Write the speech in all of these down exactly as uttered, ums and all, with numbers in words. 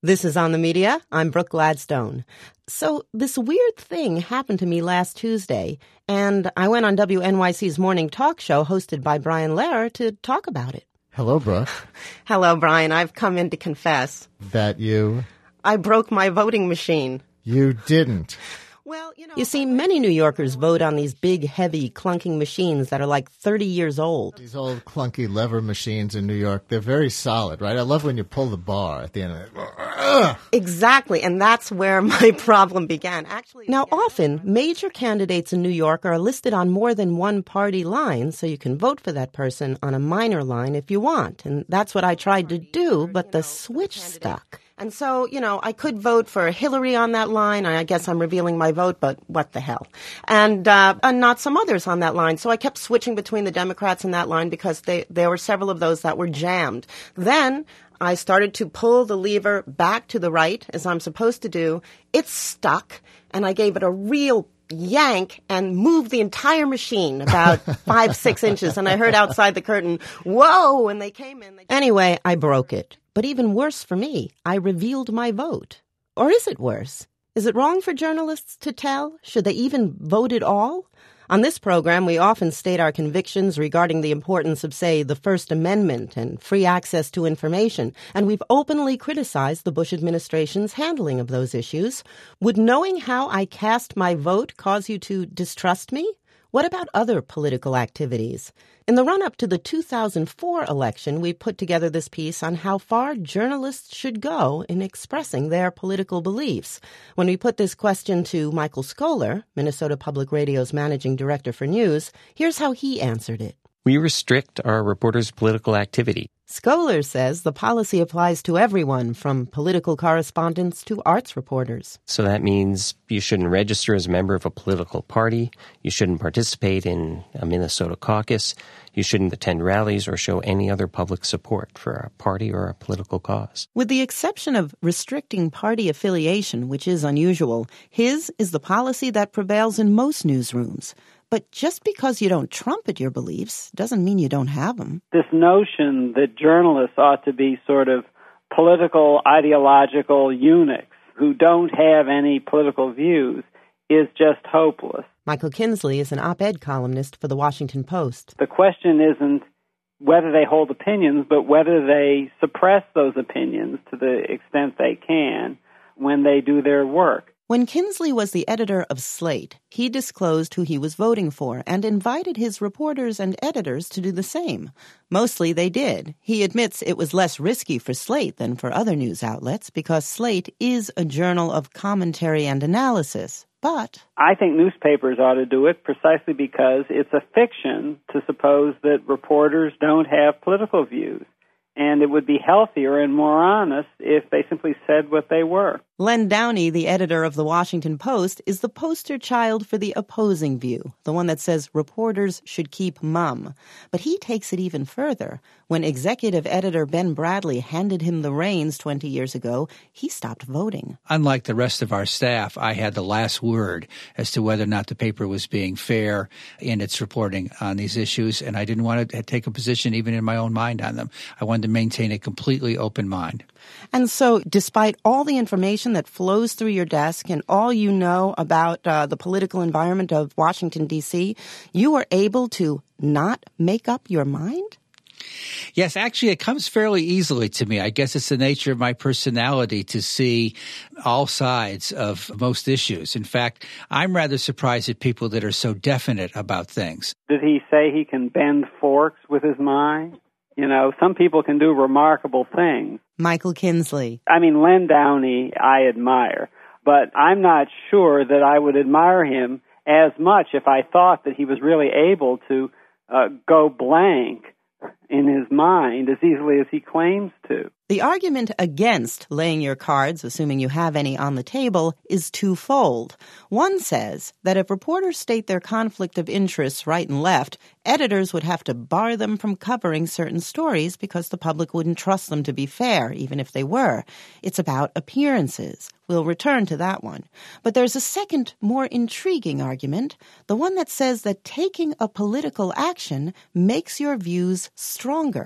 This is On the Media. I'm Brooke Gladstone. So this weird thing happened to me last Tuesday, and I went on W N Y C's morning talk show hosted by Brian Lehrer to talk about it. Hello, Brooke. Hello, Brian. I've come in to confess. That you? I broke my voting machine. You didn't. Well, you know, you see, many New Yorkers vote on these big, heavy, clunking machines that are like thirty years old. These old, clunky lever machines in New York, they're very solid, right? I love when you pull the bar at the end of it. Ugh. Exactly, and that's where my problem began. Actually, now, often, major candidates in New York are listed on more than one party line, so you can vote for that person on a minor line if you want. And that's what I tried to do, but the switch stuck. And so, you know, I could vote for Hillary on that line. I guess I'm revealing my vote, but what the hell. And, uh, and not some others on that line. So I kept switching between the Democrats and that line because they, there were several of those that were jammed. Then I started to pull the lever back to the right, as I'm supposed to do. It stuck, and I gave it a real yank and moved the entire machine about five, six inches. And I heard outside the curtain, whoa, and they came in. They- anyway, I broke it. But even worse for me, I revealed my vote. Or is it worse? Is it wrong for journalists to tell? Should they even vote at all? On this program, we often state our convictions regarding the importance of, say, the First Amendment and free access to information, and we've openly criticized the Bush administration's handling of those issues. Would knowing how I cast my vote cause you to distrust me? What about other political activities? In the run-up to the two thousand four election, we put together this piece on how far journalists should go in expressing their political beliefs. When we put this question to Michael Scholar, Minnesota Public Radio's managing director for news, here's how he answered it. We restrict our reporters' political activity. Scholar says the policy applies to everyone, from political correspondents to arts reporters. So that means you shouldn't register as a member of a political party, you shouldn't participate in a Minnesota caucus, you shouldn't attend rallies or show any other public support for a party or a political cause. With the exception of restricting party affiliation, which is unusual, his is the policy that prevails in most newsrooms. But just because you don't trumpet your beliefs doesn't mean you don't have them. This notion that journalists ought to be sort of political, ideological eunuchs who don't have any political views is just hopeless. Michael Kinsley is an op-ed columnist for The Washington Post. The question isn't whether they hold opinions, but whether they suppress those opinions to the extent they can when they do their work. When Kinsley was the editor of Slate, he disclosed who he was voting for and invited his reporters and editors to do the same. Mostly they did. He admits it was less risky for Slate than for other news outlets because Slate is a journal of commentary and analysis. But I think newspapers ought to do it precisely because it's a fiction to suppose that reporters don't have political views. And it would be healthier and more honest if they simply said what they were. Len Downey, the editor of The Washington Post, is the poster child for the opposing view, the one that says reporters should keep mum. But he takes it even further. When executive editor Ben Bradley handed him the reins twenty years ago, he stopped voting. Unlike the rest of our staff, I had the last word as to whether or not the paper was being fair in its reporting on these issues, and I didn't want to take a position even in my own mind on them. I wanted to maintain a completely open mind. And so, despite all the information that flows through your desk and all you know about uh, the political environment of Washington, D C, you were able to not make up your mind? Yes, actually, it comes fairly easily to me. I guess it's the nature of my personality to see all sides of most issues. In fact, I'm rather surprised at people that are so definite about things. Did he say he can bend forks with his mind? You know, some people can do remarkable things. Michael Kinsley. I mean, Len Downey, I admire, but I'm not sure that I would admire him as much if I thought that he was really able to uh, go blank in his mind as easily as he claims to. The argument against laying your cards, assuming you have any, on the table is twofold. One says that if reporters state their conflict of interests right and left, editors would have to bar them from covering certain stories because the public wouldn't trust them to be fair, even if they were. It's about appearances. We'll return to that one. But there's a second, more intriguing argument, the one that says that taking a political action makes your views stronger.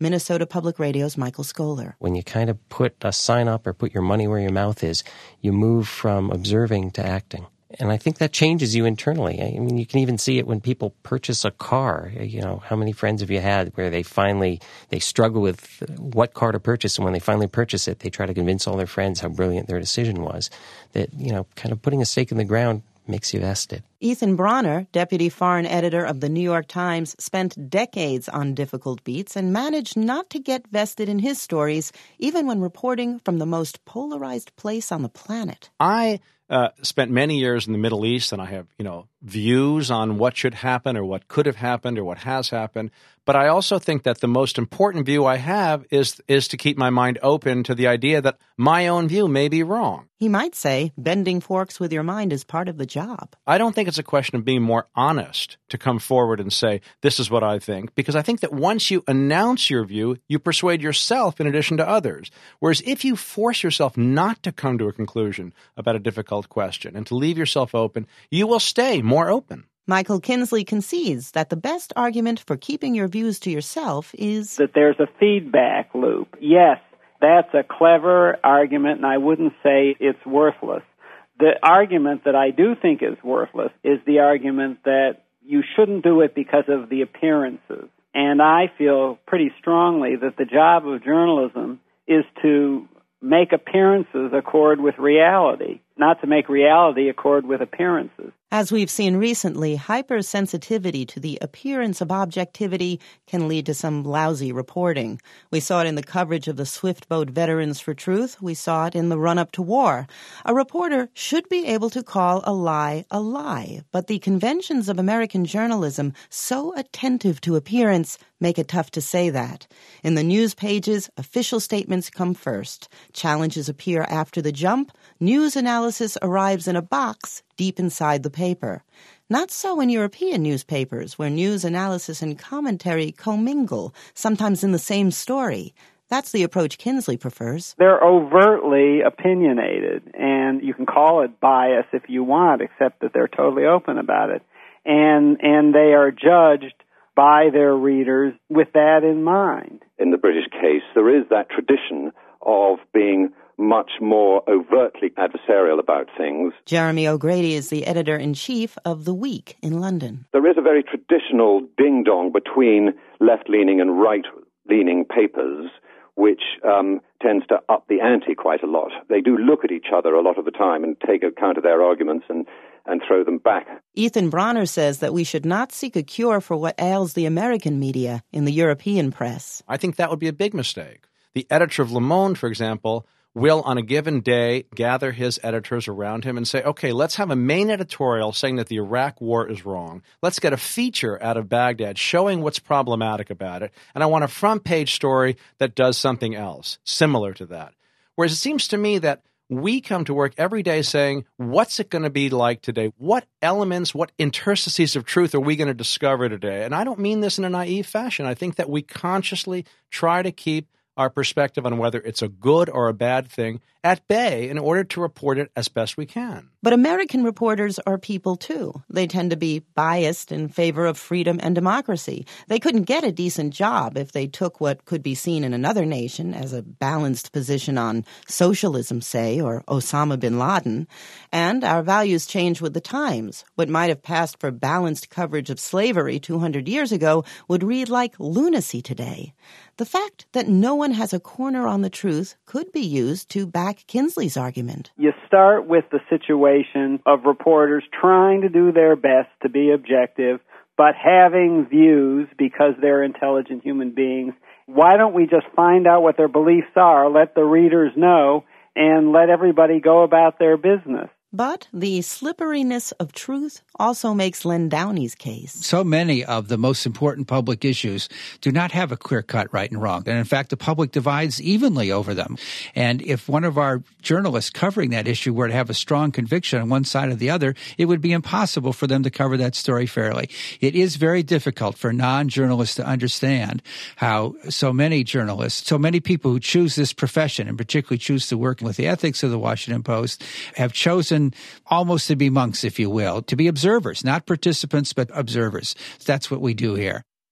Minnesota Public Radio's Michael Scholar. When you kind of put a sign up or put your money where your mouth is, you move from observing to acting. And I think that changes you internally. I mean, you can even see it when people purchase a car. You know, how many friends have you had where they finally, they struggle with what car to purchase, and when they finally purchase it, they try to convince all their friends how brilliant their decision was. That, you know, kind of putting a stake in the ground makes you vested. Ethan Bronner, deputy foreign editor of the New York Times, spent decades on difficult beats and managed not to get vested in his stories, even when reporting from the most polarized place on the planet. I uh, spent many years in the Middle East, and I have, you know, views on what should happen or what could have happened or what has happened. But I also think that the most important view I have is is to keep my mind open to the idea that my own view may be wrong. He might say bending forks with your mind is part of the job. I don't think it's a question of being more honest to come forward and say, this is what I think, because I think that once you announce your view, you persuade yourself in addition to others. Whereas if you force yourself not to come to a conclusion about a difficult question and to leave yourself open, you will stay more open. Michael Kinsley concedes that the best argument for keeping your views to yourself is that there's a feedback loop. Yes, that's a clever argument, and I wouldn't say it's worthless. The argument that I do think is worthless is the argument that you shouldn't do it because of the appearances. And I feel pretty strongly that the job of journalism is to make appearances accord with reality, not to make reality accord with appearances. As we've seen recently, hypersensitivity to the appearance of objectivity can lead to some lousy reporting. We saw it in the coverage of the Swift Boat Veterans for Truth. We saw it in the run-up to war. A reporter should be able to call a lie a lie, but the conventions of American journalism, so attentive to appearance, make it tough to say that. In the news pages, official statements come first. Challenges appear after the jump. News analysis arrives in a box deep inside the paper. Not so in European newspapers, where news analysis and commentary commingle, sometimes in the same story. That's the approach Kinsley prefers. They're overtly opinionated, and you can call it bias if you want, except that they're totally open about it. And and they are judged by their readers with that in mind. In the British case, there is that tradition of being much more overtly adversarial about things. Jeremy O'Grady is the editor-in-chief of The Week in London. There is a very traditional ding-dong between left-leaning and right-leaning papers, which um, tends to up the ante quite a lot. They do look at each other a lot of the time and take account of their arguments and, and throw them back. Ethan Bronner says that we should not seek a cure for what ails the American media in the European press. I think that would be a big mistake. The editor of Le Monde, for example, will on a given day gather his editors around him and say, okay, let's have a main editorial saying that the Iraq war is wrong. Let's get a feature out of Baghdad showing what's problematic about it. And I want a front page story that does something else similar to that. Whereas it seems to me that we come to work every day saying, what's it going to be like today? What elements, what interstices of truth are we going to discover today? And I don't mean this in a naive fashion. I think that we consciously try to keep our perspective on whether it's a good or a bad thing at bay in order to report it as best we can. But American reporters are people, too. They tend to be biased in favor of freedom and democracy. They couldn't get a decent job if they took what could be seen in another nation as a balanced position on socialism, say, or Osama bin Laden. And our values change with the times. What might have passed for balanced coverage of slavery two hundred years ago would read like lunacy today. The fact that no one has a corner on the truth could be used to back Kinsley's argument. You start with the situation of reporters trying to do their best to be objective, but having views because they're intelligent human beings. Why don't we just find out what their beliefs are, let the readers know, and let everybody go about their business? But the slipperiness of truth also makes Len Downey's case. So many of the most important public issues do not have a clear-cut right and wrong. And in fact, the public divides evenly over them. And if one of our journalists covering that issue were to have a strong conviction on one side or the other, it would be impossible for them to cover that story fairly. It is very difficult for non-journalists to understand how so many journalists, so many people who choose this profession, and particularly choose to work with the ethics of the Washington Post, have chosen almost to be monks, if you will, to be observers, not participants, but observers. That's what we do here.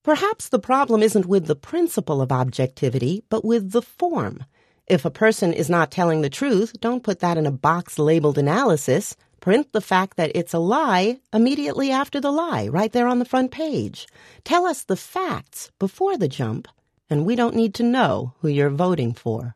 Perhaps the problem isn't with the principle of objectivity, but with the form. If a person is not telling the truth, don't put that in a box labeled analysis. Print the fact that it's a lie immediately after the lie, right there on the front page. Tell us the facts before the jump, and we don't need to know who you're voting for.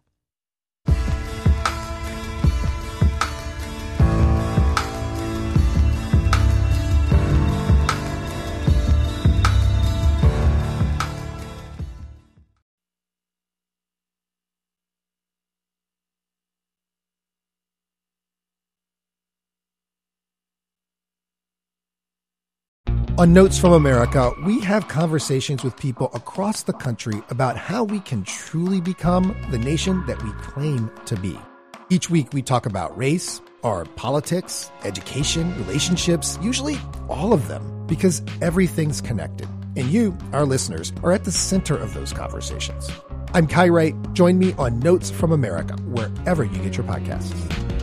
On Notes from America, we have conversations with people across the country about how we can truly become the nation that we claim to be. Each week we talk about race, our politics, education, relationships, usually all of them, because everything's connected. And you, our listeners, are at the center of those conversations. I'm Kai Wright. Join me on Notes from America, wherever you get your podcasts.